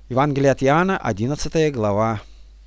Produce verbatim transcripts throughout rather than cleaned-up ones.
Евангелие от Иоанна, одиннадцатая глава.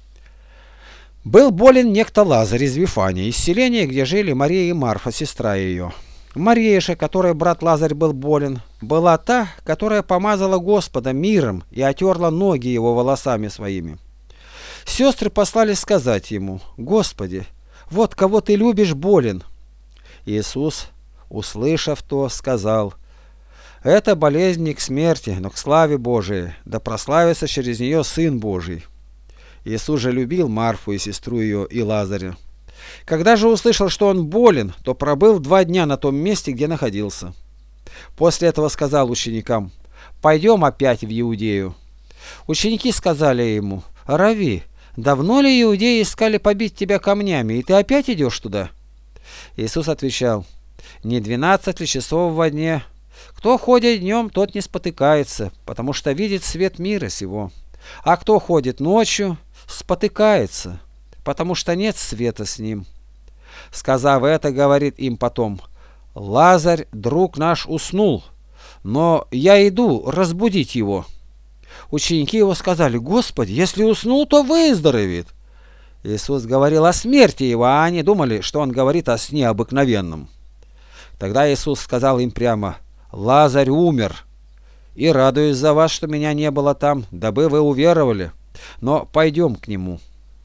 Был болен некто Лазарь из Вифании, из селения, где жили Мария и Марфа, сестра ее. Мария же, которой брат Лазарь был болен, была та, которая помазала Господа миром и отерла ноги его волосами своими. Сестры послали сказать ему: «Господи, вот кого ты любишь, болен». Иисус, услышав то, сказал: «Это болезнь не к смерти, но к славе Божией, да прославится через нее Сын Божий». Иисус же любил Марфу и сестру ее и Лазаря. Когда же услышал, что он болен, то пробыл два дня на том месте, где находился. После этого сказал ученикам: «Пойдем опять в Иудею». Ученики сказали ему: «Рави, давно ли иудеи искали побить тебя камнями, и ты опять идешь туда?» Иисус отвечал: «Не двенадцать ли часов во дне? Кто ходит днем, тот не спотыкается, потому что видит свет мира сего. А кто ходит ночью, спотыкается, потому что нет света с ним». Сказав это, говорит им потом: «Лазарь, друг наш, уснул, но я иду разбудить его». Ученики его сказали: «Господи, если уснул, то выздоровеет». Иисус говорил о смерти его, а они думали, что он говорит о сне обыкновенном. Тогда Иисус сказал им прямо: «Лазарь умер, и радуюсь за вас, что меня не было там, дабы вы уверовали, но пойдем к нему».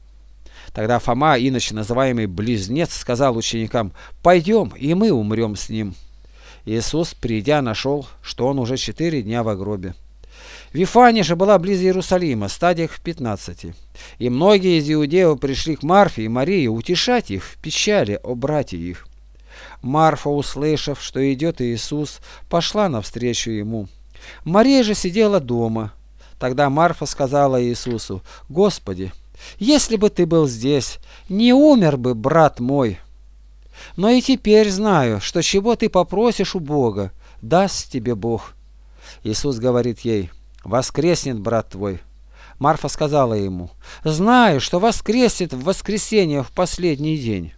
Тогда Фома, иначе называемый Близнец, сказал ученикам: «Пойдем, и мы умрем с ним». Иисус, придя, нашел, что он уже четыре дня в гробе. Вифания же была близ Иерусалима, стадиях в пятнадцати. И многие из иудеев пришли к Марфе и Марии утешать их в печали о брате их. Марфа, услышав, что идет Иисус, пошла навстречу ему. Мария же сидела дома. Тогда Марфа сказала Иисусу: «Господи, если бы ты был здесь, не умер бы брат мой. Но и теперь знаю, что чего ты попросишь у Бога, даст тебе Бог». Иисус говорит ей: «Воскреснет брат твой». Марфа сказала ему: «Знаю, что воскреснет в воскресенье в последний день».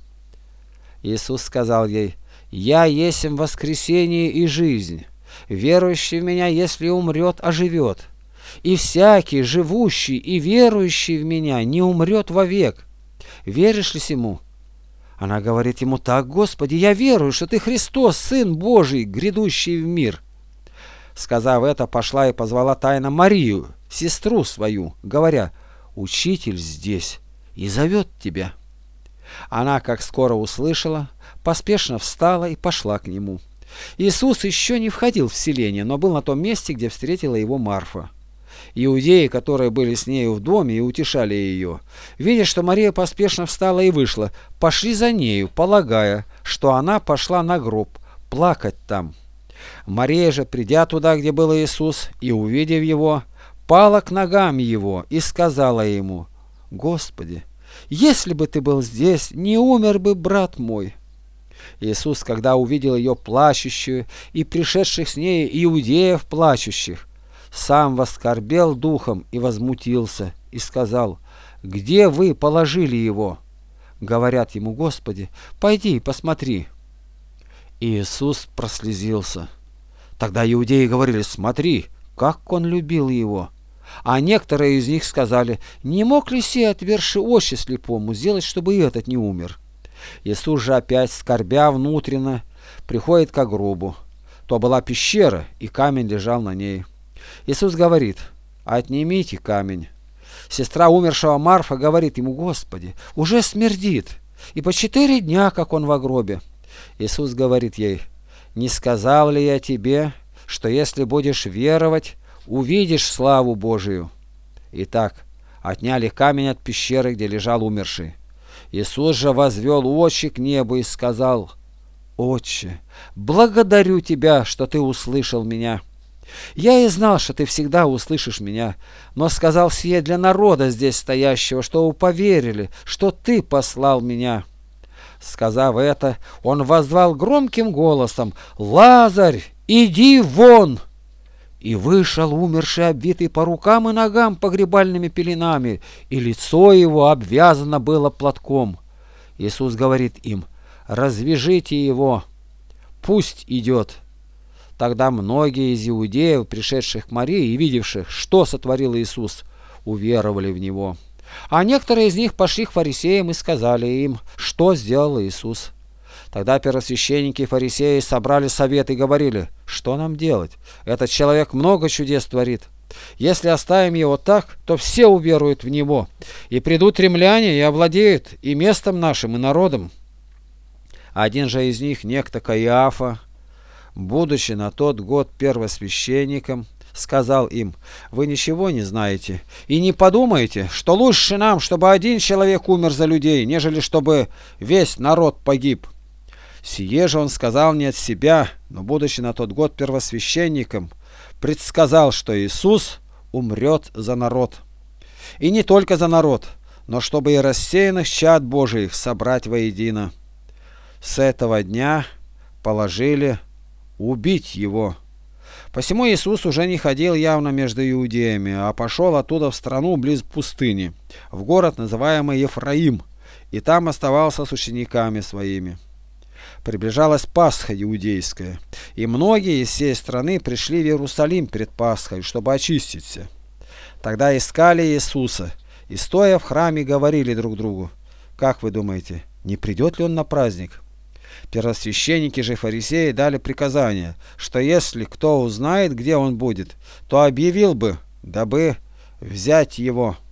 Иисус сказал ей: «Я есмь воскресение и жизнь. Верующий в меня, если умрет, оживет. И всякий, живущий и верующий в меня, не умрет вовек. Веришь ли сему?» Она говорит ему: «Так, Господи, я верую, что ты Христос, Сын Божий, грядущий в мир». Сказав это, пошла и позвала тайно Марию, сестру свою, говоря: «Учитель здесь и зовет тебя». Она, как скоро услышала, поспешно встала и пошла к нему. Иисус еще не входил в селение, но был на том месте, где встретила его Марфа. Иудеи, которые были с нею в доме и утешали ее, видя, что Мария поспешно встала и вышла, пошли за нею, полагая, что она пошла на гроб плакать там. Мария же, придя туда, где был Иисус, и увидев его, пала к ногам его и сказала ему: «Господи, если бы ты был здесь, не умер бы брат мой». Иисус, когда увидел ее плачущую и пришедших с ней иудеев плачущих, сам воскорбел духом и возмутился, и сказал: «Где вы положили его?» Говорят ему: «Господи, пойди посмотри». Иисус прослезился. Тогда иудеи говорили: «Смотри, как он любил его». А некоторые из них сказали: «Не мог ли сей, отверши очи слепому, сделать, чтобы и этот не умер?» Иисус же опять, скорбя внутренно, приходит к гробу. То была пещера, и камень лежал на ней. Иисус говорит: «Отнимите камень». Сестра умершего Марфа говорит ему: «Господи, уже смердит, и по четыре дня, как он в гробе». Иисус говорит ей: «Не сказал ли я тебе, что если будешь веровать, увидишь славу Божию?» Итак, отняли камень от пещеры, где лежал умерший. Иисус же возвел очи к небу и сказал: «Отче, благодарю тебя, что ты услышал меня. Я и знал, что ты всегда услышишь меня, но сказал сие для народа здесь стоящего, чтобы поверили, что ты послал меня». Сказав это, он воззвал громким голосом: «Лазарь, иди вон!» И вышел умерший, обвитый по рукам и ногам погребальными пеленами, и лицо его обвязано было платком. Иисус говорит им: «Развяжите его, пусть идет». Тогда многие из иудеев, пришедших к Марии и видевших, что сотворил Иисус, уверовали в Него. А некоторые из них пошли к фарисеям и сказали им, что сделал Иисус. Тогда первосвященники и фарисеи собрали совет и говорили, что нам делать? Этот человек много чудес творит. Если оставим его так, то все уверуют в него, и придут римляне и овладеют и местом нашим, и народом. Один же из них, некто Каиафа, будучи на тот год первосвященником, сказал им: вы ничего не знаете и не подумаете, что лучше нам, чтобы один человек умер за людей, нежели чтобы весь народ погиб. Сие же он сказал не от себя, но, будучи на тот год первосвященником, предсказал, что Иисус умрет за народ. И не только за народ, но чтобы и рассеянных чад Божиих собрать воедино. С этого дня положили убить его. Посему Иисус уже не ходил явно между иудеями, а пошел оттуда в страну близ пустыни, в город, называемый Ефраим, и там оставался с учениками своими. Приближалась Пасха иудейская, и многие из всей страны пришли в Иерусалим перед Пасхой, чтобы очиститься. Тогда искали Иисуса, и, стоя в храме, говорили друг другу: как вы думаете, не придет ли он на праздник? Первосвященники же фарисеи дали приказание, что если кто узнает, где он будет, то объявил бы, дабы взять его.